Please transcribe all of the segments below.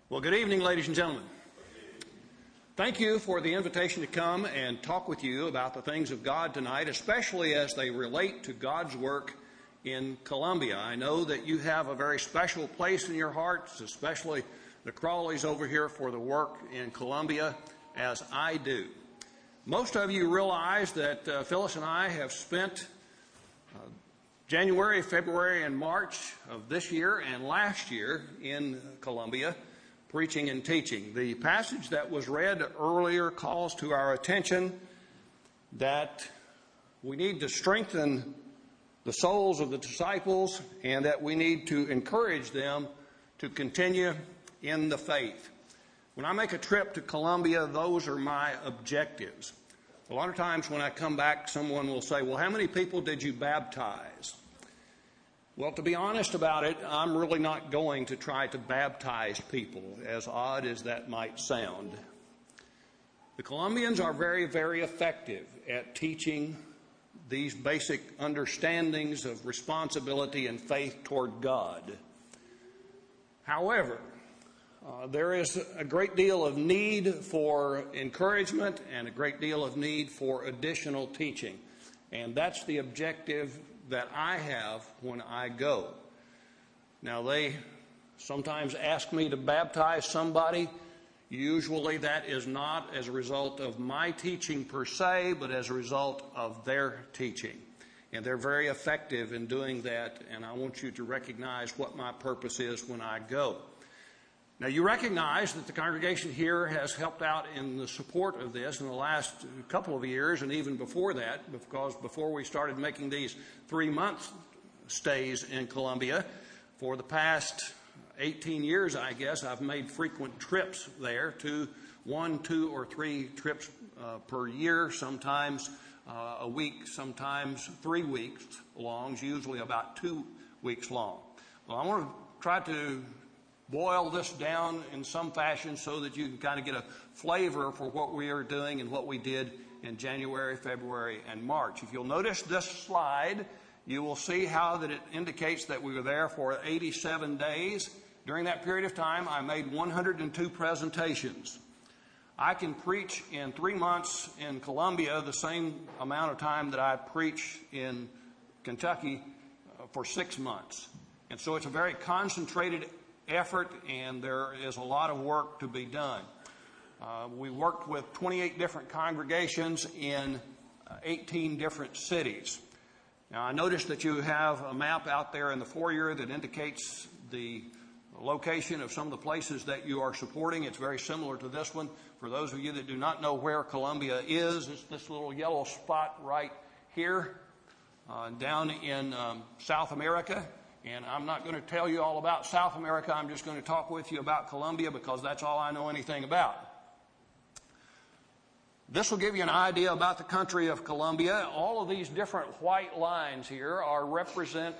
Well, good evening, ladies and gentlemen. Thank you for the invitation to come and talk with you about the things of God tonight, especially as they relate to God's work in Columbia. I know that you have a very special place in your hearts, especially the Crawleys over here for the work in Columbia, as I do. Most of you realize that Phyllis and I have spent January, February, and March of this year and last year in Columbia preaching and teaching. The passage that was read earlier calls to our attention that we need to strengthen the souls of the disciples and that we need to encourage them to continue in the faith. When I make a trip to Columbia, those are my objectives. A lot of times when I come back, someone will say, well, how many people did you baptize? Well, to be honest about it, I'm really not going to try to baptize people, as odd as that might sound. The Columbians are very, very effective at teaching these basic understandings of responsibility and faith toward God. However, there is a great deal of need for encouragement and a great deal of need for additional teaching. And that's the objective that I have when I go. Now, they sometimes ask me to baptize somebody. Usually that is not as a result of my teaching per se, but as a result of their teaching. And they're very effective in doing that, and I want you to recognize what my purpose is when I go. Now, you recognize that the congregation here has helped out in the support of this in the last couple of years and even before that, because before we started making these 3-month stays in Columbia, for the past 18 years, I guess, I've made frequent trips there, 1, 2, or 3 trips per year, sometimes a week, sometimes 3 weeks long, usually about 2 weeks long. Well, I want to try to boil this down in some fashion so that you can kind of get a flavor for what we are doing and what we did in January, February, and March. If you'll notice this slide, you will see how that it indicates that we were there for 87 days. During that period of time, I made 102 presentations. I can preach in 3 months in Columbia the same amount of time that I preach in Kentucky for 6 months. And so it's a very concentrated effort, and there is a lot of work to be done. We worked with 28 different congregations in 18 different cities. Now, I noticed that you have a map out there in the foyer that indicates the location of some of the places that you are supporting. It's very similar to this one. For those of you that do not know where Columbia is, it's this little yellow spot right here down in South America. And I'm not going to tell you all about South America. I'm just going to talk with you about Columbia because that's all I know anything about. This will give you an idea about the country of Columbia. All of these different white lines here are representative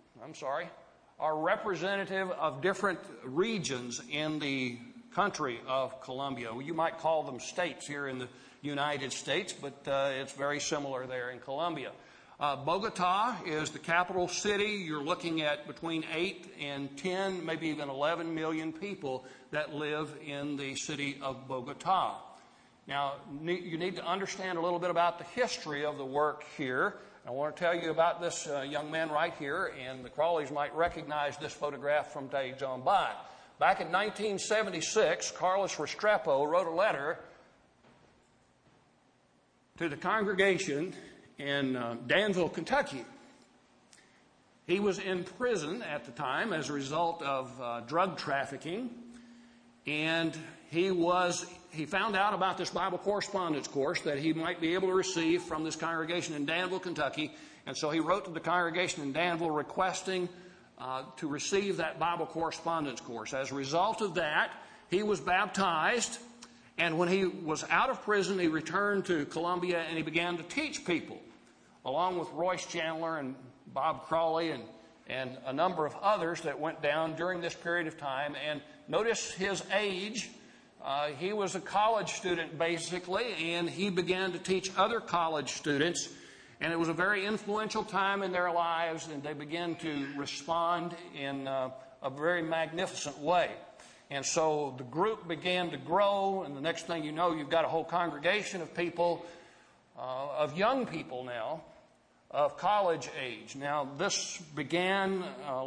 of different regions in the country of Columbia. You might call them states here in the United States, but it's very similar there in Columbia. Bogota is the capital city. You're looking at between 8 and 10, maybe even 11 million people that live in the city of Bogota. Now, you need to understand a little bit about the history of the work here. I want to tell you about this young man right here, and the Crawleys might recognize this photograph from days gone by. Back in 1976, Carlos Restrepo wrote a letter to the congregation in Danville, Kentucky. He was in prison at the time as a result of drug trafficking, and he found out about this Bible correspondence course that he might be able to receive from this congregation in Danville, Kentucky, and so he wrote to the congregation in Danville requesting to receive that Bible correspondence course. As a result of that, he was baptized, and when he was out of prison, he returned to Columbia and he began to teach people, along with Royce Chandler and Bob Crawley and a number of others that went down during this period of time. And notice his age. He was a college student, basically, and he began to teach other college students. And it was a very influential time in their lives, and they began to respond in a very magnificent way. And so the group began to grow, and the next thing you know, you've got a whole congregation of people, of young people now, of college age. Now, this began,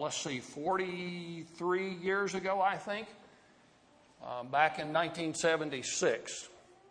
43 years ago, I think, back in 1976.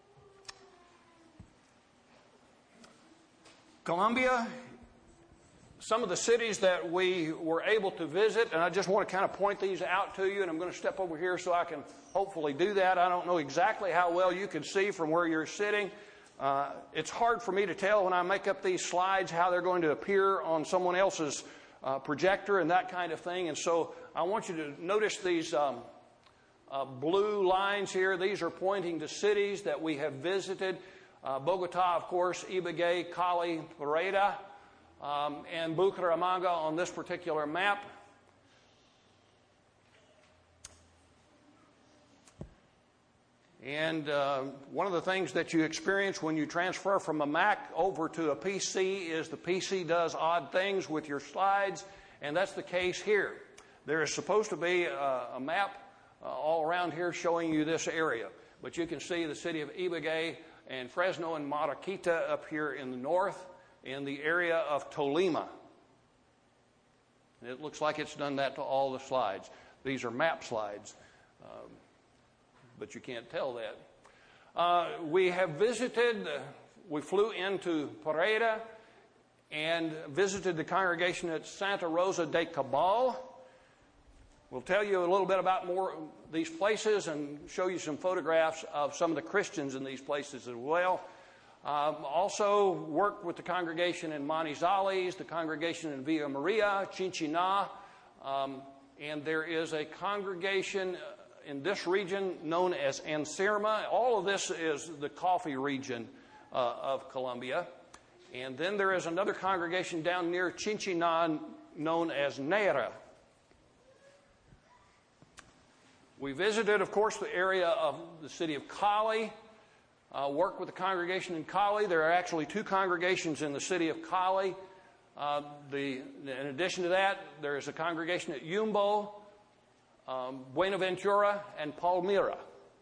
Columbia, some of the cities that we were able to visit, and I just want to kind of point these out to you, and I'm going to step over here so I can hopefully do that. I don't know exactly how well you can see from where you're sitting. It's hard for me to tell when I make up these slides how they're going to appear on someone else's projector and that kind of thing. And so I want you to notice these blue lines here. These are pointing to cities that we have visited. Bogota, of course, Ibagué, Cali, Pereira, and Bucaramanga on this particular map. And one of the things that you experience when you transfer from a Mac over to a PC is the PC does odd things with your slides, and that's the case here. There is supposed to be a map all around here showing you this area, but you can see the city of Ibagué and Fresno and Mariquita up here in the north, in the area of Tolima. It looks like it's done that to all the slides. These are map slides, but you can't tell that. We have visited, we flew into Pereira and visited the congregation at Santa Rosa de Cabal. We'll tell you a little bit about more of these places and show you some photographs of some of the Christians in these places as well. Also worked with the congregation in Manizales, the congregation in Villa Maria, Chinchina, and there is a congregation in this region known as Ancirma. All of this is the coffee region of Colombia. And then there is another congregation down near Chinchina known as Nera. We visited, of course, the area of the city of Cali, worked with the congregation in Cali. There are actually two congregations in the city of Cali. In addition to that, there is a congregation at Yumbo, Buenaventura, and Palmira.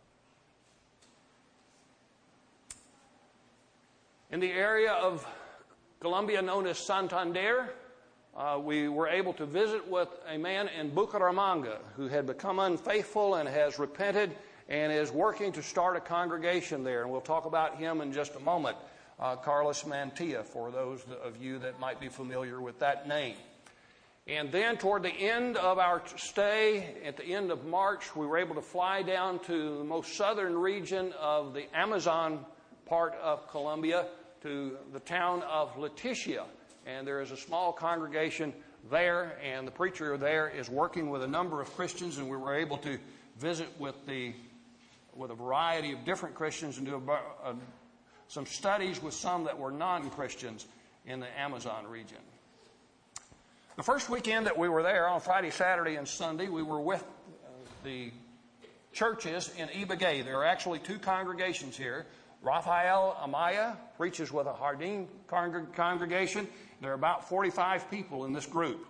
In the area of Colombia known as Santander, we were able to visit with a man in Bucaramanga who had become unfaithful and has repented and is working to start a congregation there. And we'll talk about him in just a moment, Carlos Mantilla, for those of you that might be familiar with that name. And then toward the end of our stay, at the end of March, we were able to fly down to the most southern region of the Amazon part of Colombia, to the town of Leticia. And there is a small congregation there, and the preacher there is working with a number of Christians, and we were able to visit with a variety of different Christians and do some studies with some that were non-Christians in the Amazon region. The first weekend that we were there, on Friday, Saturday, and Sunday, we were with the churches in Ibagué. There are actually two congregations here. Rafael Amaya preaches with a Jardín congregation. There are about 45 people in this group.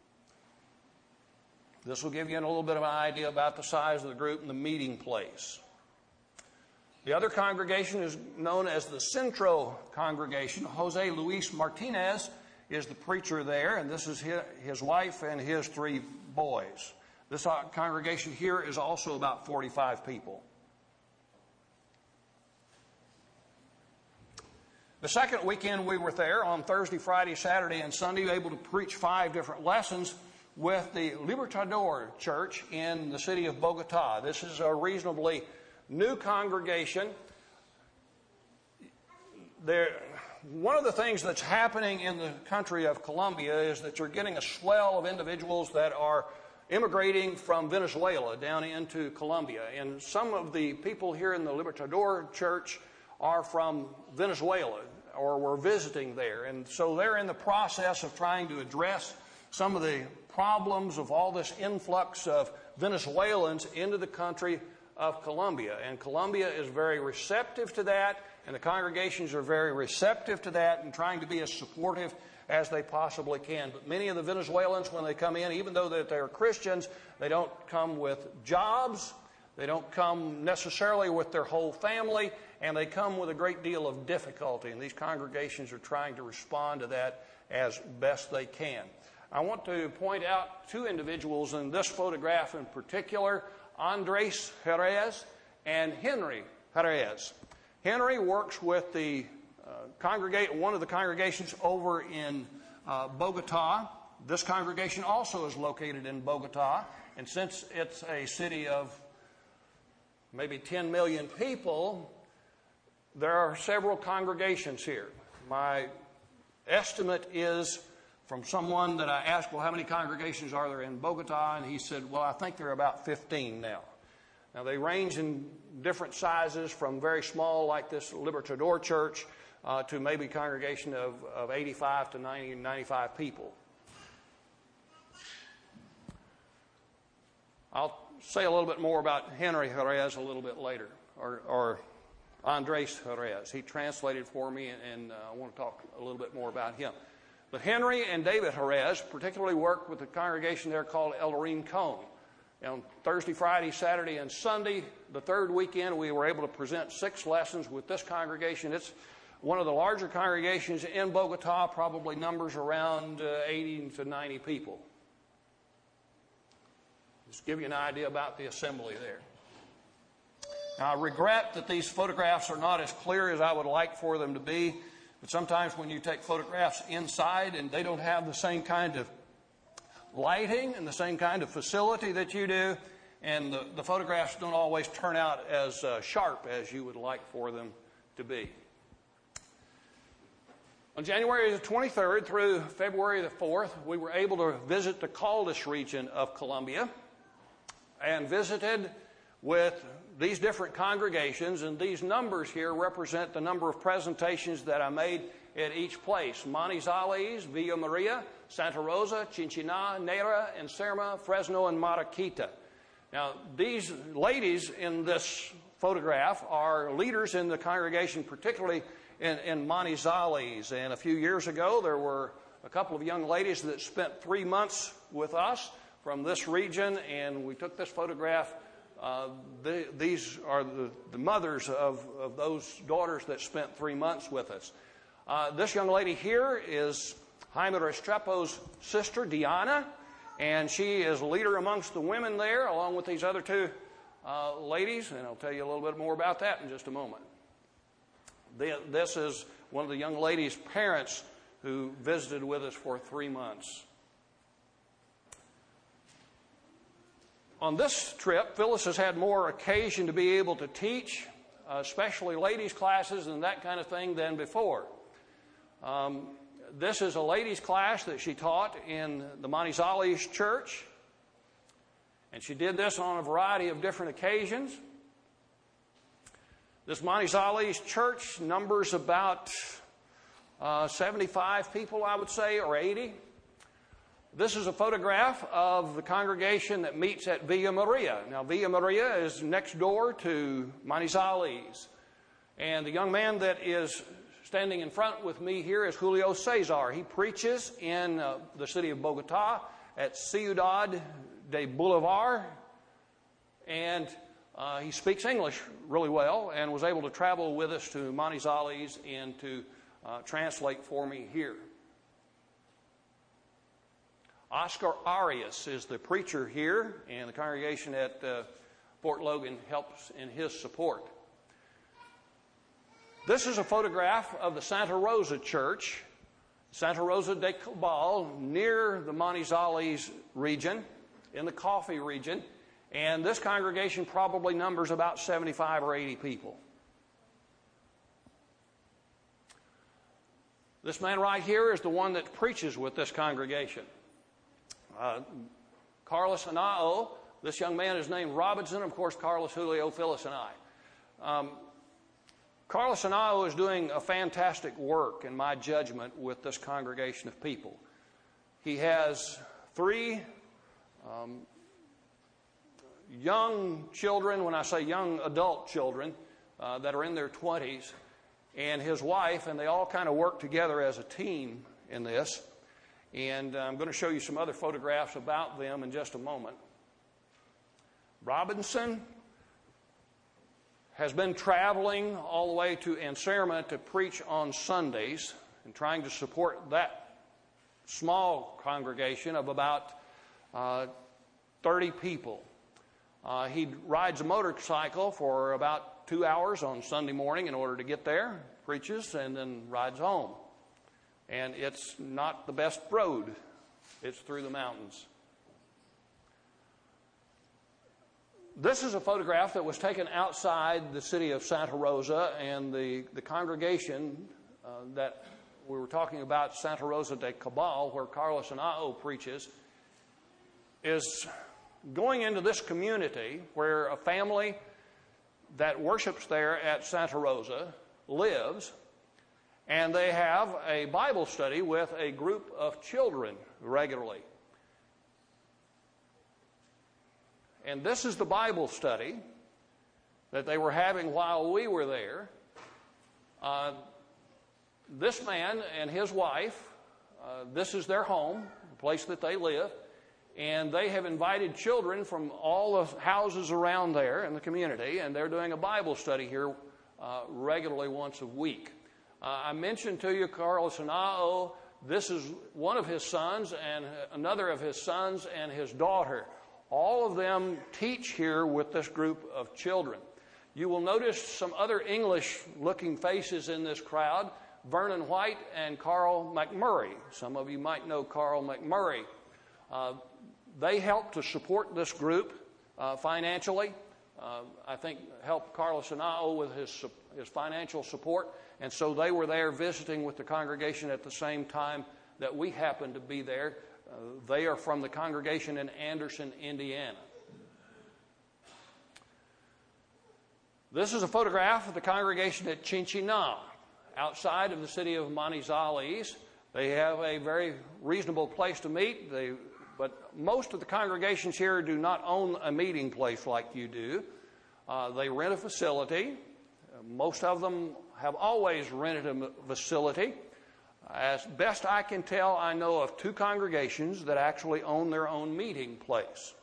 This will give you a little bit of an idea about the size of the group and the meeting place. The other congregation is known as the Centro congregation. Jose Luis Martinez is the preacher there, and this is his wife and his three boys. This congregation here is also about 45 people. The second weekend we were there, on Thursday, Friday, Saturday, and Sunday, able to preach 5 different lessons with the Libertador Church in the city of Bogota. This is a reasonably new congregation. One of the things that's happening in the country of Colombia is that you're getting a swell of individuals that are immigrating from Venezuela down into Colombia. And some of the people here in the Libertador Church are from Venezuela or were visiting there. And so they're in the process of trying to address some of the problems of all this influx of Venezuelans into the country of Colombia. And Colombia is very receptive to that, and the congregations are very receptive to that and trying to be as supportive as they possibly can. But many of the Venezuelans, when they come in, even though that they're Christians, they don't come with jobs. They don't come necessarily with their whole family, and they come with a great deal of difficulty, and these congregations are trying to respond to that as best they can. I want to point out two individuals in this photograph in particular, Andres Jerez and Henry Jerez. Henry works with the one of the congregations over in Bogota. This congregation also is located in Bogota, and since it's a city of maybe 10 million people, there are several congregations here. My estimate is from someone that I asked, well, how many congregations are there in Bogota? And he said, well, I think there are about 15 now. Now, they range in different sizes from very small, like this Libertador Church, to maybe a congregation of 85 to 90, 95 people. I'll say a little bit more about Henry Jerez a little bit later, or Andres Jerez. He translated for me, and I want to talk a little bit more about him. But Henry and David Jerez particularly worked with a congregation there called El Rincon. On Thursday, Friday, Saturday, and Sunday, the third weekend, we were able to present 6 lessons with this congregation. It's one of the larger congregations in Bogota, probably numbers around 80 to 90 people. Just give you an idea about the assembly there. Now, I regret that these photographs are not as clear as I would like for them to be, but sometimes when you take photographs inside and they don't have the same kind of lighting and the same kind of facility that you do, and the photographs don't always turn out as sharp as you would like for them to be. On January the 23rd through February the 4th, we were able to visit the Caldas region of Colombia and visited with these different congregations, and these numbers here represent the number of presentations that I made at each place: Manizales, Villa Maria, Santa Rosa, Chinchiná, Nera, and Serma, Fresno, and Mariquita. Now, these ladies in this photograph are leaders in the congregation, particularly in Manizales. And a few years ago, there were a couple of young ladies that spent 3 months with us from this region, and we took this photograph. These are the mothers of those daughters that spent 3 months with us. This young lady here is Jaime Restrepo's sister, Diana, and she is a leader amongst the women there, along with these other 2 ladies, and I'll tell you a little bit more about that in just a moment. This is one of the young ladies' parents who visited with us for 3 months. On this trip, Phyllis has had more occasion to be able to teach, especially ladies' classes and that kind of thing, than before. This is a ladies' class that she taught in the Manizales church, and she did this on a variety of different occasions. This Manizales church numbers about 75 people, I would say, or 80. This is a photograph of the congregation that meets at Villa Maria. Now, Villa Maria is next door to Manizales. And the young man that is standing in front with me here is Julio Cesar. He preaches in the city of Bogota at Ciudad de Bolivar. And he speaks English really well and was able to travel with us to Manizales and to translate for me here. Oscar Arias is the preacher here, and the congregation at Fort Logan helps in his support. This is a photograph of the Santa Rosa Church, Santa Rosa de Cabal, near the Manizales region, in the Coffee region, and this congregation probably numbers about 75 or 80 people. This man right here is the one that preaches with this congregation. Carlos Anao, this young man is named Robinson, of course, Carlos, Julio, Phyllis, and I. Carlos Anao is doing a fantastic work, in my judgment, with this congregation of people. He has 3 young children, when I say young adult children, that are in their 20s, and his wife, and they all kind of work together as a team in this. And I'm going to show you some other photographs about them in just a moment. Robinson has been traveling all the way to Encirma to preach on Sundays and trying to support that small congregation of about 30 people. He rides a motorcycle for about 2 hours on Sunday morning in order to get there, preaches, and then rides home. And it's not the best road. It's through the mountains. This is a photograph that was taken outside the city of Santa Rosa, and the congregation that we were talking about, Santa Rosa de Cabal, where Carlos Henao preaches, is going into this community where a family that worships there at Santa Rosa lives, and they have a Bible study with a group of children regularly. And this is the Bible study that they were having while we were there. This man and his wife, this is their home, the place that they live, and they have invited children from all the houses around there in the community, and they're doing a Bible study here regularly once a week. I mentioned to you Carlos Henao. This is one of his sons and another of his sons and his daughter. All of them teach here with this group of children. You will notice some other English-looking faces in this crowd, Vernon White and Carl McMurray. Some of you might know Carl McMurray. They help to support this group financially. I think helped Carlos Henao with his financial support. And so they were there visiting with the congregation at the same time that we happened to be there. They are from the congregation in Anderson, Indiana. This is a photograph of the congregation at Chinchina, outside of the city of Manizales. They have a very reasonable place to meet, but most of the congregations here do not own a meeting place like you do. They rent a facility. Most of them have always rented a facility. As best I can tell, I know of 2 congregations that actually own their own meeting place.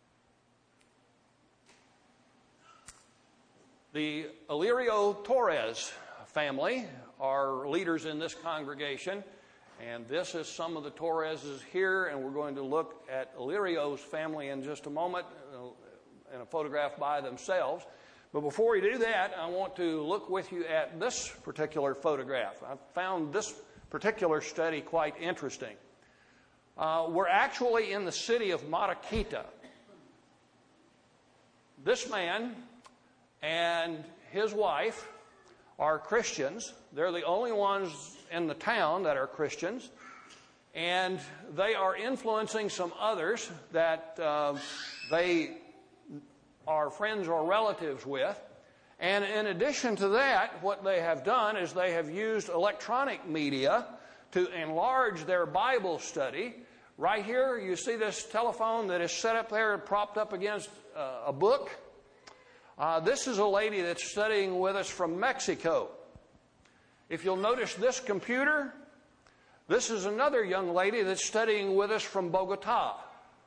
The Illyrio Torres family are leaders in this congregation, and this is some of the Torreses here, and we're going to look at Illyrio's family in just a moment in a photograph by themselves. But before we do that, I want to look with you at this particular photograph. I found this particular study quite interesting. We're actually in the city of Mariquita. This man and his wife are Christians. They're the only ones in the town that are Christians. And they are influencing some others that they are friends or relatives with. And in addition to that, what they have done is they have used electronic media to enlarge their Bible study. Right here, you see this telephone that is set up there and propped up against a book. This is a lady that's studying with us from Mexico. If you'll notice this computer, this is another young lady that's studying with us from Bogota.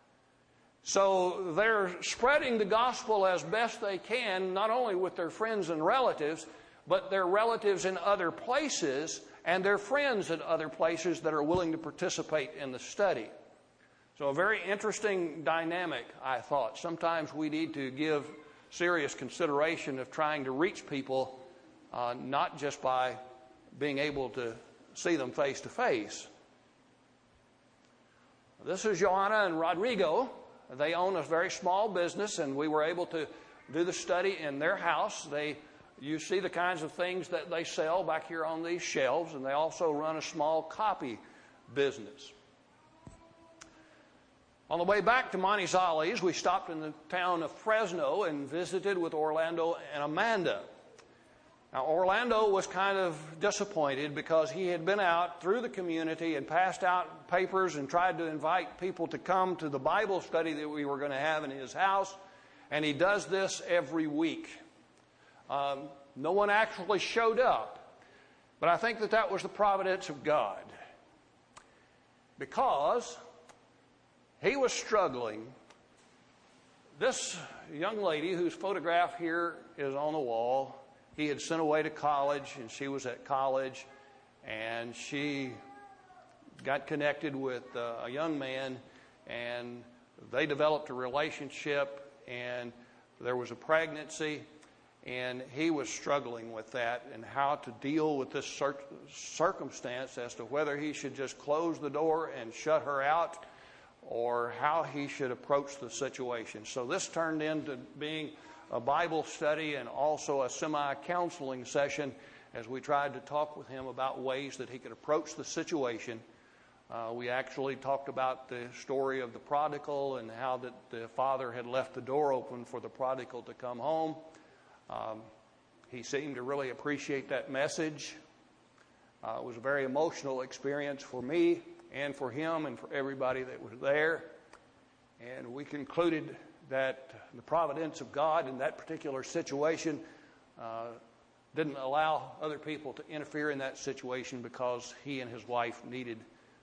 So they're spreading the gospel as best they can, not only with their friends and relatives, but their relatives in other places and their friends in other places that are willing to participate in the study. So a very interesting dynamic, I thought. Sometimes we need to give serious consideration of trying to reach people, not just by being able to see them face to face. This is Joanna and Rodrigo. They own a very small business, and we were able to do the study in their house. You see the kinds of things that they sell back here on these shelves, and they also run a small copy business. On the way back to Manizales, we stopped in the town of Fresno and visited with Orlando and Amanda. Now, Orlando was kind of disappointed because he had been out through the community and passed out papers and tried to invite people to come to the Bible study that we were going to have in his house, and he does this every week. No one actually showed up, but I think that was the providence of God, because he was struggling This young lady whose photograph here is on the wall, he had sent away to college, and she was at college, and she got connected with a young man, and they developed a relationship, and there was a pregnancy, and he was struggling with that and how to deal with this circumstance as to whether he should just close the door and shut her out or how he should approach the situation. So this turned into being a Bible study and also a semi-counseling session as we tried to talk with him about ways that he could approach the situation. We actually talked about the story of the prodigal and how that the father had left the door open for the prodigal to come home. He seemed to really appreciate that message. It was a very emotional experience for me and for him and for everybody that was there. And we concluded that the providence of God in that particular situation didn't allow other people to interfere in that situation because he and his wife needed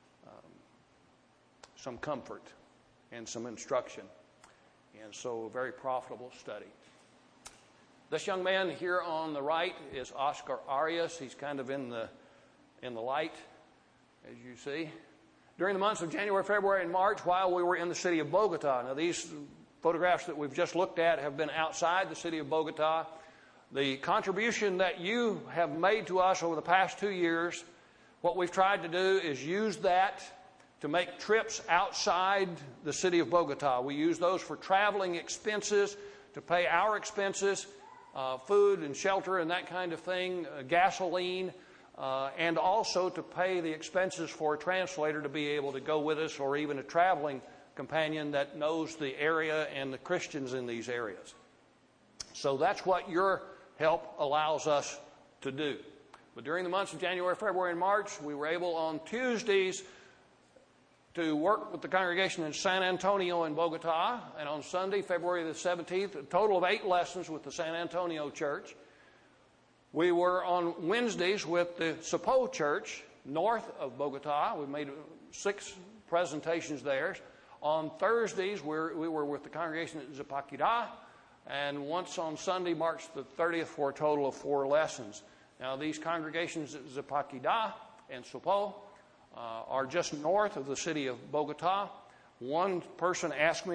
some comfort and some instruction. And so a very profitable study. This young man here on the right is Oscar Arias. He's kind of in the light, as you see. During the months of January, February, and March, while we were in the city of Bogota. Now, these photographs that we've just looked at have been outside the city of Bogota. The contribution that you have made to us over the past 2 years, what we've tried to do is use that to make trips outside the city of Bogota. We use those for traveling expenses, to pay our expenses, food and shelter and that kind of thing, gasoline, and also to pay the expenses for a translator to be able to go with us, or even a traveling companion that knows the area and the Christians in these areas. So that's what your help allows us to do. But during the months of January, February, and March, we were able on Tuesdays to work with the congregation in San Antonio in Bogota, and on Sunday, February the 17th, a total of 8 lessons with the San Antonio Church. We were on Wednesdays with the Sapo Church, north of Bogota. We made 6 presentations there. On Thursdays, we were with the congregation at Zipaquirá, and once on Sunday, March the 30th, for a total of 4 lessons. Now, these congregations at Zipaquirá and Sapo are just north of the city of Bogota. One person asked me